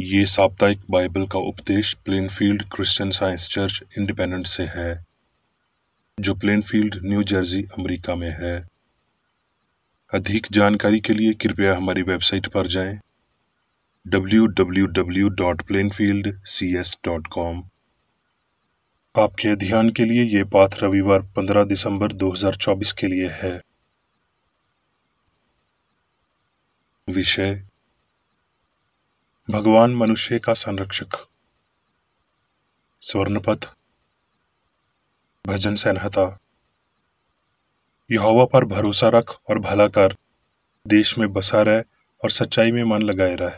ये साप्ताहिक बाइबल का उपदेश Plainfield Christian Science church independent से है, जो प्लेनफील्ड, न्यू जर्सी, अमेरिका में है। अधिक जानकारी के लिए कृपया हमारी वेबसाइट पर जाएं www.plainfieldcs.com। आपके अध्ययन के लिए ये पाठ रविवार 15 दिसंबर 2024 के लिए है। विषय: भगवान मनुष्य का संरक्षक। स्वर्णपथ, भजन संहिता। यहोवा पर भरोसा रख और भला कर, देश में बसा रह और सच्चाई में मन लगाए रह।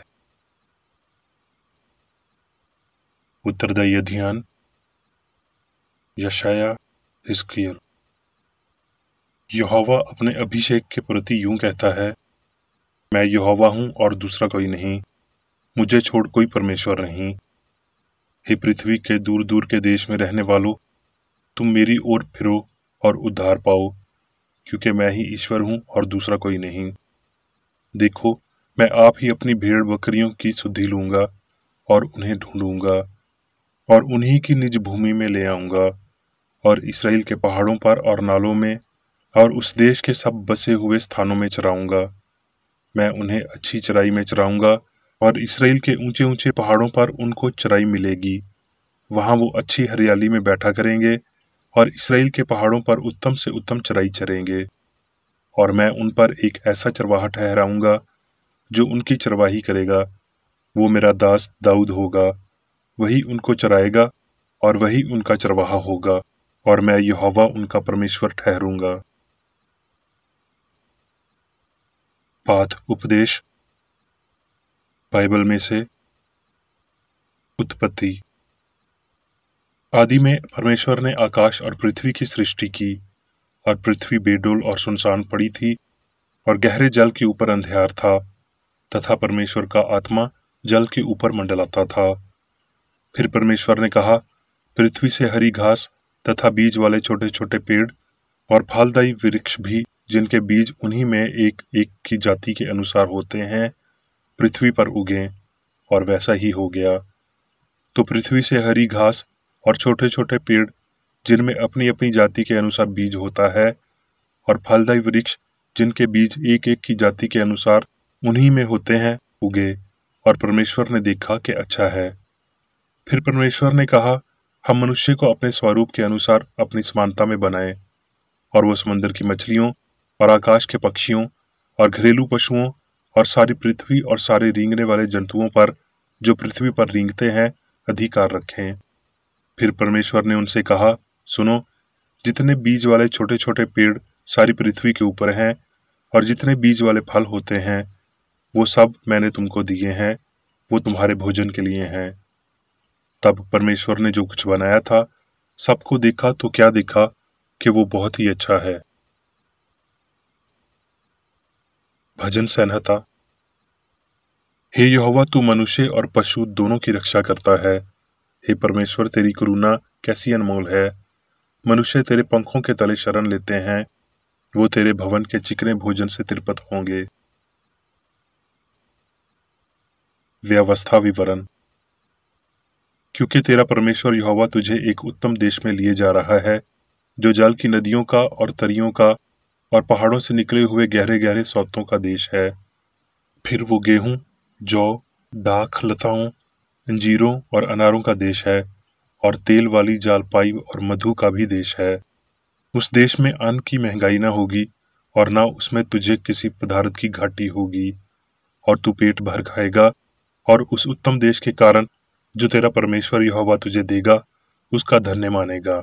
उत्तरदायी अध्ययन यशायाह, हिजकिय्याह। यहोवा अपने अभिषेक के प्रति यूं कहता है, मैं यहोवा हूं और दूसरा कोई नहीं, मुझे छोड़ कोई परमेश्वर नहीं। हे पृथ्वी के दूर दूर के देश में रहने वालों, तुम मेरी ओर फिरो और उद्धार पाओ, क्योंकि मैं ही ईश्वर हूं और दूसरा कोई नहीं। देखो, मैं आप ही अपनी भेड़ बकरियों की सुधि लूंगा और उन्हें ढूंढूंगा और उन्हीं की निज भूमि में ले आऊंगा, और इस्राएल के पहाड़ों पर और नालों में और उस देश के सब बसे हुए स्थानों में चराऊंगा। मैं उन्हें अच्छी चराई में चराऊंगा और इस्राएल के ऊंचे ऊंचे पहाड़ों पर उनको चराई मिलेगी। वहां वो अच्छी हरियाली में बैठा करेंगे और इस्राएल के पहाड़ों पर उत्तम से उत्तम चराई चरेंगे। और मैं उन पर एक ऐसा चरवाहा ठहराऊंगा जो उनकी चरवाही करेगा। वो मेरा दास दाऊद होगा, वही उनको चराएगा और वही उनका चरवाहा होगा, और मैं यहोवा उनका परमेश्वर ठहरूंगा। पाठ उपदेश बाइबल में से। उत्पत्ति। आदि में परमेश्वर ने आकाश और पृथ्वी की सृष्टि की, और पृथ्वी बेडोल और सुनसान पड़ी थी, और गहरे जल के ऊपर अंधियार था, तथा परमेश्वर का आत्मा जल के ऊपर मंडलाता था। फिर परमेश्वर ने कहा, पृथ्वी से हरी घास तथा बीज वाले छोटे छोटे पेड़ और फलदायी वृक्ष भी, जिनके बीज उन्हीं में एक एक की जाति के अनुसार होते हैं, पृथ्वी पर उगें। और वैसा ही हो गया। तो पृथ्वी से हरी घास और छोटे छोटे पेड़, जिनमें अपनी अपनी जाति के अनुसार बीज होता है, और फलदायी वृक्ष, जिनके बीज एक एक की जाति के अनुसार उन्हीं में होते हैं, उगे। और परमेश्वर ने देखा कि अच्छा है। फिर परमेश्वर ने कहा, हम मनुष्य को अपने स्वरूप के अनुसार अपनी समानता में बनाएं, और वो समंदर की मछलियों और आकाश के पक्षियों और घरेलू पशुओं और सारी पृथ्वी और सारे रेंगने वाले जंतुओं पर, जो पृथ्वी पर रेंगते हैं, अधिकार रखें। फिर परमेश्वर ने उनसे कहा, सुनो, जितने बीज वाले छोटे छोटे पेड़ सारी पृथ्वी के ऊपर हैं, और जितने बीज वाले फल होते हैं, वो सब मैंने तुमको दिए हैं, वो तुम्हारे भोजन के लिए हैं। तब परमेश्वर ने जो कुछ बनाया था, सबको देखा तो क्या देखा कि वो बहुत ही अच्छा है। भजन संहिता। हे यहोवा, तू मनुष्य और पशु दोनों की रक्षा करता है। हे परमेश्वर, तेरी करुणा कैसी अनमोल है। मनुष्य तेरे पंखों के तले शरण लेते हैं, वो तेरे भवन के चिकने भोजन से तृप्त होंगे। व्यवस्था विवरण। क्योंकि तेरा परमेश्वर यहोवा तुझे एक उत्तम देश में लिए जा रहा है, जो जल की नदियों का और तरियों का और पहाड़ों से निकले हुए गहरे गहरे सोतों का देश है। फिर वो गेहूं, जौ, दाख लताओं, अंजीरों और अनारों का देश है, और तेल वाली जालपाई और मधु का भी देश है। उस देश में अन्न की महंगाई न होगी, और न उसमें तुझे किसी पदार्थ की घाटी होगी, और तू पेट भर खाएगा, और उस उत्तम देश के कारण जो तेरा परमेश्वर यहोवा तुझे देगा, उसका धन्य मानेगा।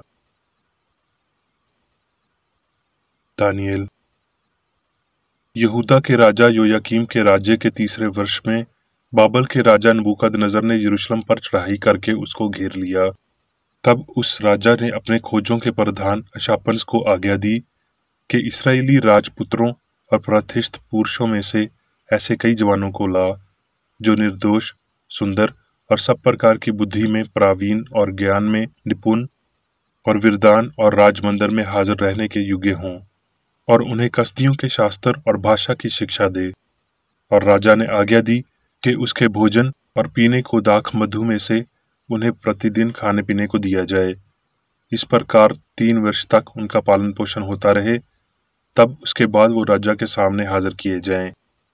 दानियेल। यहूदा के राजा योयाकीम के राज्य के तीसरे वर्ष में बाबल के राजा नबूकदनेस्सर ने यरूशलेम पर चढ़ाई करके उसको घेर लिया। तब उस राजा ने अपने खोजों के प्रधान अशापन्स को आज्ञा दी कि इस्राएली राजपुत्रों और प्रतिष्ठित पुरुषों में से ऐसे कई जवानों को ला, जो निर्दोष, सुंदर और सब प्रकार की बुद्धि में प्रावीण और ज्ञान में निपुण और विरदान और राजमंदिर में हाजिर रहने के योग्य हों, और उन्हें कसदियों के शास्त्र और भाषा की शिक्षा दे। और राजा ने आज्ञा दी कि उसके भोजन और पीने को दाख मधु में से उन्हें प्रतिदिन खाने पीने को दिया जाए। इस प्रकार 3 वर्ष तक उनका पालन पोषण होता रहे, तब उसके बाद वो राजा के सामने हाजिर किए जाएं।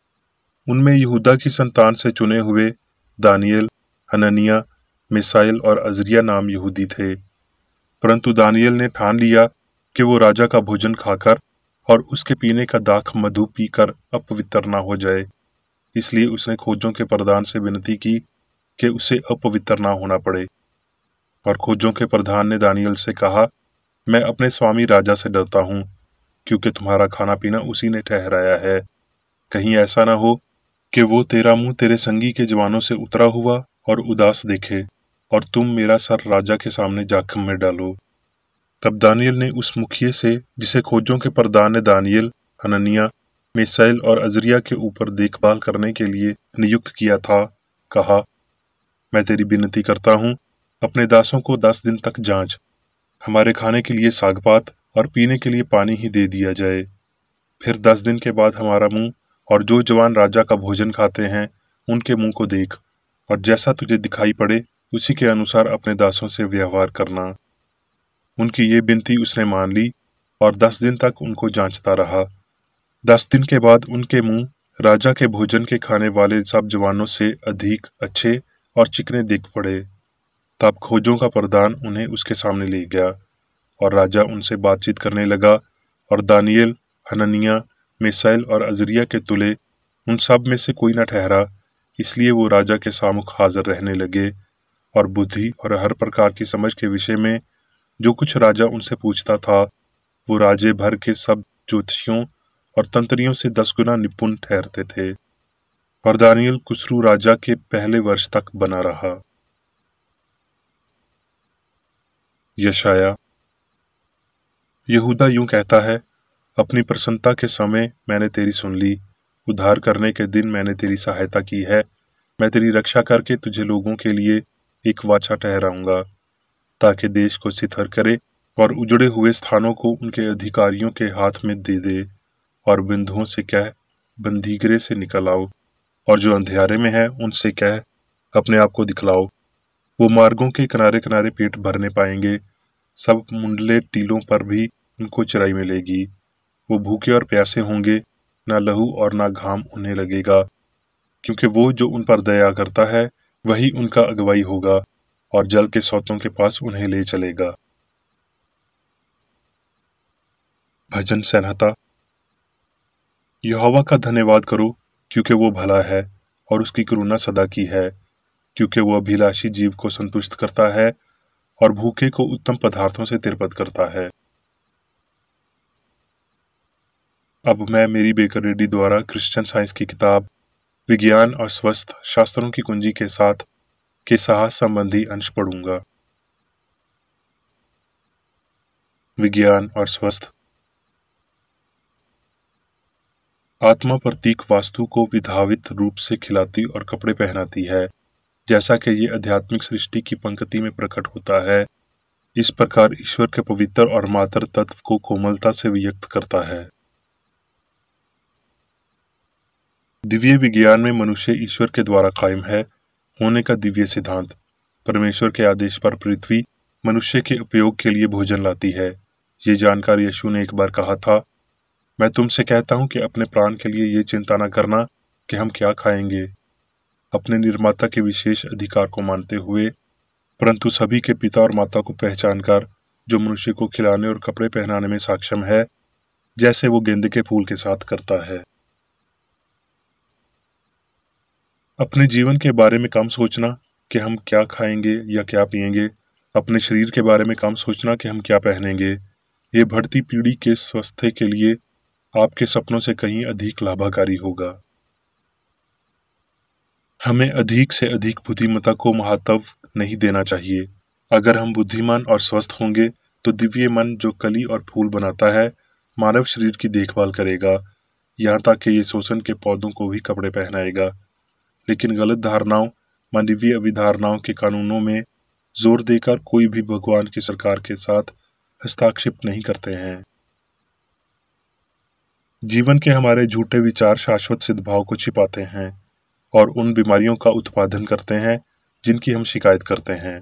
उनमें यहूदा की संतान से चुने हुए दानियल, हननिया, मिसाइल और अजरिया नाम यहूदी थे। परंतु दानियल ने ठान लिया कि वो राजा का भोजन खाकर और उसके पीने का दाख मधु पीकर अपवित्र न हो जाए। इसलिए उसने खोजों के प्रधान से विनती की कि उसे अपवित्र न होना पड़े। और खोजों के प्रधान ने दानियल से कहा, मैं अपने स्वामी राजा से डरता हूँ, क्योंकि तुम्हारा खाना पीना उसी ने ठहराया है। कहीं ऐसा न हो कि वो तेरा मुंह तेरे संगी के जवानों से उतरा हुआ और उदास देखे, और तुम मेरा सर राजा के सामने जाखम में डालो। तब दानियल ने उस मुखिए से, जिसे खोजों के प्रधान ने दानियल, हननिया, मिसाइल और अजरिया के ऊपर देखभाल करने के लिए नियुक्त किया था, कहा, मैं तेरी विनती करता हूँ, अपने दासों को 10 दिन तक जांच। हमारे खाने के लिए सागपात और पीने के लिए पानी ही दे दिया जाए। फिर 10 दिन के बाद हमारा मुंह और जो जवान राजा का भोजन खाते हैं उनके मुंह को देख, और जैसा तुझे दिखाई पड़े उसी के अनुसार अपने दासों से व्यवहार करना। उनकी ये विनती उसने मान ली और 10 दिन तक उनको जांचता रहा। 10 दिन के बाद उनके मुंह राजा के भोजन के खाने वाले सब जवानों से अधिक अच्छे और चिकने दिख पड़े। तब खोजों का प्रधान उन्हें उसके सामने ले गया और राजा उनसे बातचीत करने लगा, और दानियल, हननिया, मिसाइल और अजरिया के तुले उन सब में से कोई न ठहरा। इसलिए वो राजा के सामुख हाजिर रहने लगे, और बुद्धि और हर प्रकार की समझ के विषय में जो कुछ राजा उनसे पूछता था, वो राज्य भर के सब ज्योतिषियों और तंत्रियों से 10 गुना निपुण ठहरते थे। और दानियल कुसरू राजा के पहले वर्ष तक बना रहा। यशाया। यहूदा यूं कहता है, अपनी प्रसन्नता के समय मैंने तेरी सुन ली, उद्धार करने के दिन मैंने तेरी सहायता की है। मैं तेरी रक्षा करके तुझे लोगों के लिए एक वाचा ठहराऊंगा, ताकि देश को स्थिर करे और उजड़े हुए स्थानों को उनके अधिकारियों के हाथ में दे दे। और बिंधुओं से कह, बंदीगृह से निकल आओ, और जो अंधियारे में है उनसे कह, अपने आप को दिखलाओ। वो मार्गों के किनारे किनारे पेट भरने पाएंगे, सब मुंडले टीलों पर भी उनको चराई मिलेगी। वो भूखे और प्यासे होंगे, न लहू और न घाम उन्हें लगेगा, क्योंकि वो जो उन पर दया करता है वही उनका अगुवाई होगा, और जल के सोतों के पास उन्हें ले चलेगा। भजन संहिता। यहोवा का धन्यवाद करो, क्योंकि वो भला है और उसकी करुणा सदा की है, क्योंकि वो अभिलाषी जीव को संतुष्ट करता है और भूखे को उत्तम पदार्थों से तिरपत करता है। अब मैं मेरी बेकर रेड्डी द्वारा क्रिश्चियन साइंस की किताब विज्ञान और स्वस्थ शास्त्रों की कुंजी के साथ के साहस संबंधी अंश पढ़ूंगा। विज्ञान और स्वस्थ। आत्मा प्रतीक वास्तु को विधावित रूप से खिलाती और कपड़े पहनाती है, जैसा कि ये आध्यात्मिक सृष्टि की पंक्ति में प्रकट होता है। इस प्रकार ईश्वर के पवित्र और मातर तत्व को कोमलता से व्यक्त करता है। दिव्य विज्ञान में मनुष्य ईश्वर के द्वारा कायम है होने का दिव्य सिद्धांत। परमेश्वर के आदेश पर पृथ्वी मनुष्य के उपयोग के लिए भोजन लाती है। ये जानकर यीशु ने एक बार कहा था, मैं तुमसे कहता हूं कि अपने प्राण के लिए ये चिंता न करना कि हम क्या खाएंगे, अपने निर्माता के विशेष अधिकार को मानते हुए, परंतु सभी के पिता और माता को पहचानकर, जो मनुष्य को खिलाने और कपड़े पहनाने में सक्षम है, जैसे वो गेंदे के फूल के साथ करता है। अपने जीवन के बारे में कम सोचना कि हम क्या खाएंगे या क्या पिएंगे, अपने शरीर के बारे में कम सोचना कि हम क्या पहनेंगे। ये बढ़ती पीढ़ी के स्वास्थ्य के लिए आपके सपनों से कहीं अधिक लाभकारी होगा। हमें अधिक से अधिक बुद्धिमत्ता को महत्व नहीं देना चाहिए। अगर हम बुद्धिमान और स्वस्थ होंगे तो दिव्य मन जो कली और फूल बनाता है मानव शरीर की देखभाल करेगा, यहाँ तक कि ये शोषण के पौधों को भी कपड़े पहनाएगा। लेकिन गलत धारणाओं, मानवीय अभिधारणाओं के कानूनों में जोर देकर कोई भी भगवान की सरकार के साथ हस्तक्षेप नहीं करते हैं। जीवन के हमारे झूठे विचार शाश्वत सद्भाव को छिपाते हैं। और उन बीमारियों का उत्पादन करते हैं जिनकी हम शिकायत करते हैं।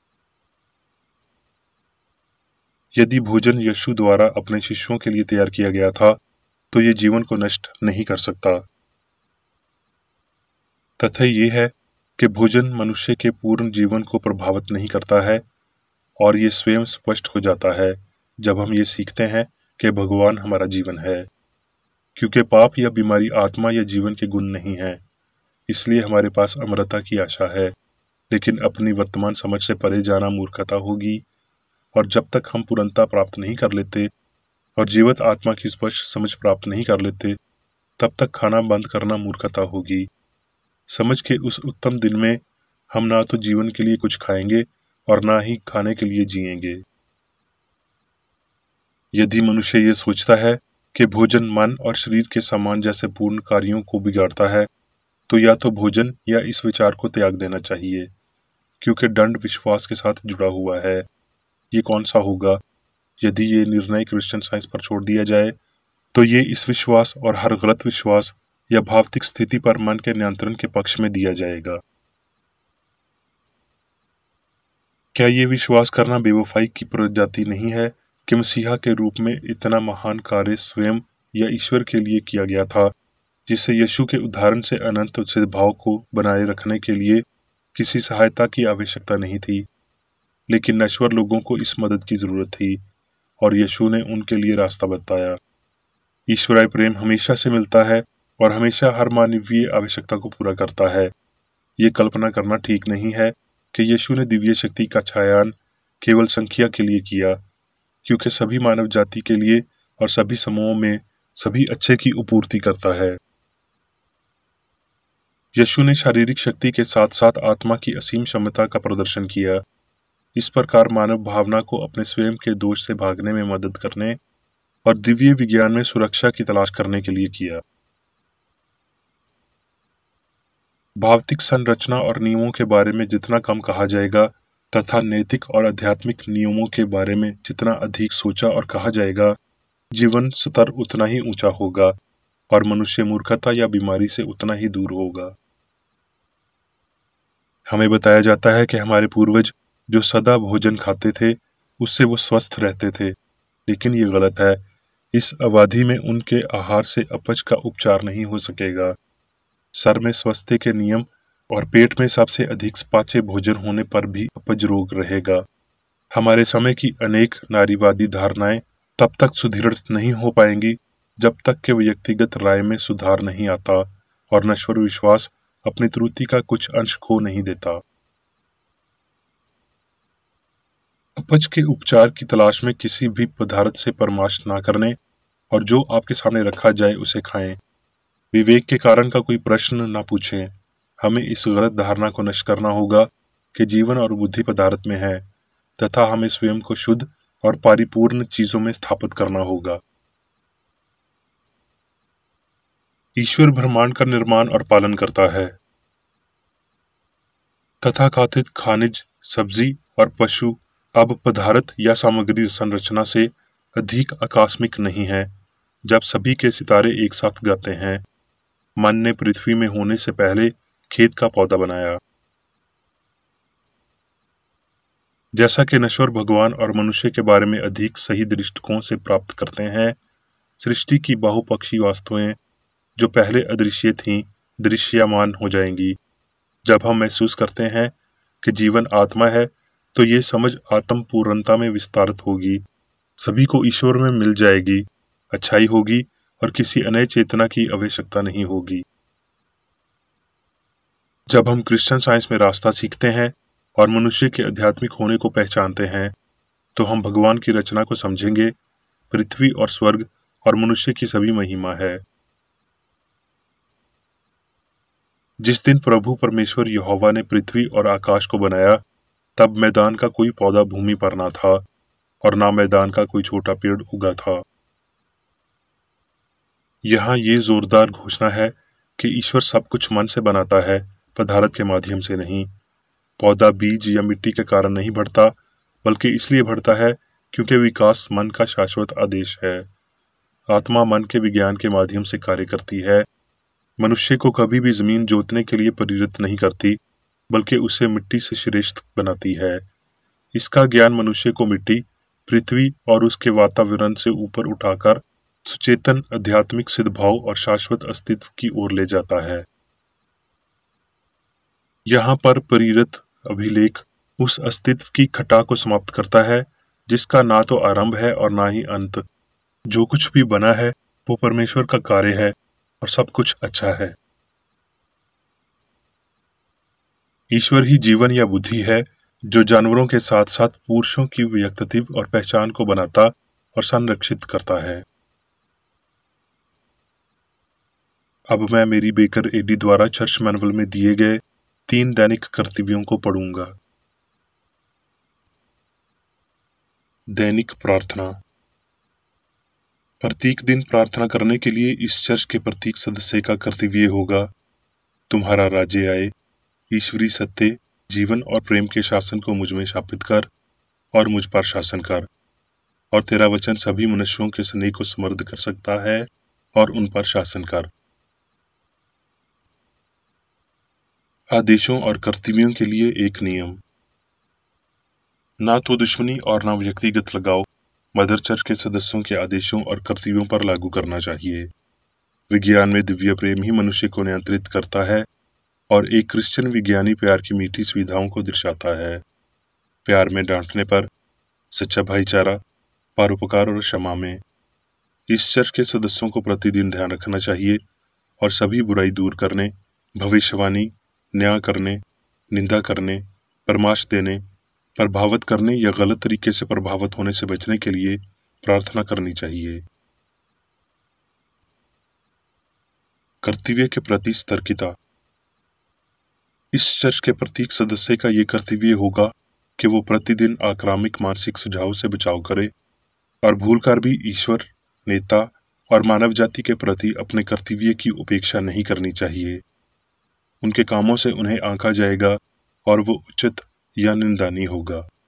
यदि भोजन यीशु द्वारा अपने शिष्यों के लिए तैयार किया गया था, तो ये जीवन को नष्ट नहीं कर सकता। तथ्य ये है कि भोजन मनुष्य के पूर्ण जीवन को प्रभावित नहीं करता है, और ये स्वयं स्पष्ट हो जाता है जब हम ये सीखते हैं कि भगवान हमारा जीवन है। क्योंकि पाप या बीमारी आत्मा या जीवन के गुण नहीं है, इसलिए हमारे पास अमरता की आशा है, लेकिन अपनी वर्तमान समझ से परे जाना मूर्खता होगी। और जब तक हम पूर्णता प्राप्त नहीं कर लेते और जीवित आत्मा की स्पष्ट समझ प्राप्त नहीं कर लेते, तब तक खाना बंद करना मूर्खता होगी। समझ के उस उत्तम दिन में हम ना तो जीवन के लिए कुछ खाएंगे और ना ही खाने के लिए जिएंगे। यदि मनुष्य ये सोचता है कि भोजन मन और शरीर के समान जैसे पूर्ण कार्यों को बिगाड़ता है, तो या तो भोजन या इस विचार को त्याग देना चाहिए, क्योंकि दंड विश्वास के साथ जुड़ा हुआ है। ये कौन सा होगा? यदि ये निर्णय क्रिश्चियन साइंस पर छोड़ दिया जाए, तो ये इस विश्वास और हर गलत विश्वास या भौतिक स्थिति पर मन के नियंत्रण के पक्ष में दिया जाएगा। क्या ये विश्वास करना बेवफाई की प्रजाति नहीं है कि मसीहा के रूप में इतना महान कार्य स्वयं या ईश्वर के लिए किया गया था, जिसे यीशु के उदाहरण से अनंत सद्भाव को बनाए रखने के लिए किसी सहायता की आवश्यकता नहीं थी, लेकिन नश्वर लोगों को इस मदद की जरूरत थी, और यीशु ने उनके लिए रास्ता बताया। ईश्वरीय प्रेम हमेशा से मिलता है और हमेशा हर मानवीय आवश्यकता को पूरा करता है। ये कल्पना करना ठीक नहीं है कि यीशु ने दिव्य शक्ति का छायान केवल संख्या के लिए किया, क्योंकि सभी मानव जाति के लिए और सभी समूहों में सभी अच्छे की आपूर्ति करता है। यीशु ने शारीरिक शक्ति के साथ साथ आत्मा की असीम क्षमता का प्रदर्शन किया। इस प्रकार मानव भावना को अपने स्वयं के दोष से भागने में मदद करने और दिव्य विज्ञान में सुरक्षा की तलाश करने के लिए किया। भौतिक संरचना और नियमों के बारे में जितना कम कहा जाएगा तथा नैतिक और आध्यात्मिक नियमों के बारे में जितना अधिक सोचा और कहा जाएगा, जीवन स्तर उतना ही ऊंचा होगा और मनुष्य मूर्खता या बीमारी से उतना ही दूर होगा। हमें बताया जाता है कि हमारे पूर्वज जो सदा भोजन खाते थे, उससे वो स्वस्थ रहते थे, लेकिन ये गलत है। इस अवधि में उनके आहार से अपच का उपचार नहीं हो सकेगा। सर में स्वास्थ्य के नियम और पेट में सबसे अधिक पाच्य भोजन होने पर भी अपच रोग रहेगा। हमारे समय की अनेक नारीवादी धारणाएं तब तक सुदृढ़ नहीं हो पाएंगी जब तक कि व्यक्तिगत राय में सुधार नहीं आता और नश्वर विश्वास अपनी त्रुटि का कुछ अंश खो नहीं देता। अपच के उपचार की तलाश में किसी भी पदार्थ से परामर्श ना करने और जो आपके सामने रखा जाए उसे खाएं। विवेक के कारण का कोई प्रश्न न पूछें। हमें इस गलत धारणा को नष्ट करना होगा कि जीवन और बुद्धि पदार्थ में है, तथा हमें स्वयं को शुद्ध और परिपूर्ण चीजों में स्थापित करना होगा। ईश्वर ब्रह्मांड का निर्माण और पालन करता है। तथाकथित खनिज, सब्जी और पशु अब पदार्थ या सामग्री संरचना से अधिक आकस्मिक नहीं है। जब सभी के सितारे एक साथ गाते हैं, मन ने पृथ्वी में होने से पहले खेत का पौधा बनाया। जैसा कि नश्वर भगवान और मनुष्य के बारे में अधिक सही दृष्टिकोण से प्राप्त करते हैं, सृष्टि की बहुपक्षी वस्तुएं जो पहले अदृश्य थीं, दृश्यमान हो जाएंगी। जब हम महसूस करते हैं कि जीवन आत्मा है, तो ये समझ आत्म पूर्णता में विस्तारित होगी। सभी को ईश्वर में मिल जाएगी, अच्छाई होगी और किसी अन्य चेतना की आवश्यकता नहीं होगी। जब हम क्रिश्चियन साइंस में रास्ता सीखते हैं और मनुष्य के आध्यात्मिक होने को पहचानते हैं, तो हम भगवान की रचना को समझेंगे। पृथ्वी और स्वर्ग और मनुष्य की सभी महिमा है। जिस दिन प्रभु परमेश्वर यहोवा ने पृथ्वी और आकाश को बनाया, तब मैदान का कोई पौधा भूमि पर ना था और ना मैदान का कोई छोटा पेड़ उगा था। यहाँ ये जोरदार घोषणा है कि ईश्वर सब कुछ मन से बनाता है, पदार्थ के माध्यम से नहीं। पौधा बीज या मिट्टी के कारण नहीं बढ़ता, बल्कि इसलिए बढ़ता है क्योंकि विकास मन का शाश्वत आदेश है। आत्मा मन के विज्ञान के माध्यम से कार्य करती है। मनुष्य को कभी भी जमीन जोतने के लिए प्रेरित नहीं करती, बल्कि उसे मिट्टी से श्रेष्ठ बनाती है। इसका ज्ञान मनुष्य को मिट्टी, पृथ्वी और उसके वातावरण से ऊपर उठाकर सुचेतन, आध्यात्मिक सिद्धभाव और शाश्वत अस्तित्व की ओर ले जाता है। यहाँ पर प्रेरित अभिलेख उस अस्तित्व की खटा को समाप्त करता है जिसका ना तो आरंभ है और ना ही अंत। जो कुछ भी बना है वो परमेश्वर का कार्य है और सब कुछ अच्छा है। ईश्वर ही जीवन या बुद्धि है जो जानवरों के साथ साथ पुरुषों की व्यक्तित्व और पहचान को बनाता और संरक्षित करता है। अब मैं मेरी बेकर एडी द्वारा चर्च मैनुअल में दिए गए 3 दैनिक कर्तव्यों को पढ़ूंगा। दैनिक प्रार्थना। प्रत्येक दिन प्रार्थना करने के लिए इस चर्च के प्रत्येक सदस्य का कर्तव्य होगा, तुम्हारा राज्य आए, ईश्वरी सत्य, जीवन और प्रेम के शासन को मुझ में स्थापित कर और मुझ पर शासन कर, और तेरा वचन सभी मनुष्यों के स्नेह को समृद्ध कर सकता है और उन पर शासन कर। आदेशों और कर्तव्यों के लिए एक नियम। ना तो दुश्मनी और ना व्यक्तिगत लगाव मदर चर्च के सदस्यों के आदेशों और कर्तव्यों पर लागू करना चाहिए। विज्ञान में दिव्य प्रेम ही मनुष्य को नियंत्रित करता है और एक क्रिश्चियन विज्ञानी प्यार की मीठी सुविधाओं को दर्शाता है। प्यार में डांटने पर, सच्चा भाईचारा, परोपकार और क्षमा में। इस चर्च के सदस्यों को प्रतिदिन ध्यान रखना चाहिए और सभी बुराई दूर करने, भविष्यवाणी, न्याय करने, निंदा करने, परामर्श देने, प्रभावित करने या गलत तरीके से प्रभावित होने से बचने के लिए प्रार्थना करनी चाहिए। कर्तव्य के प्रति सतर्कता। इस चर्च के प्रत्येक सदस्य का ये कर्तव्य होगा कि वो प्रतिदिन आक्रामक मानसिक सुझाव से बचाव करे और भूलकर भी ईश्वर, नेता और मानव जाति के प्रति अपने कर्तव्य की उपेक्षा नहीं करनी चाहिए। उनके कामों से उन्हें आंका जाएगा और वो उचित या निंदनीय होगा।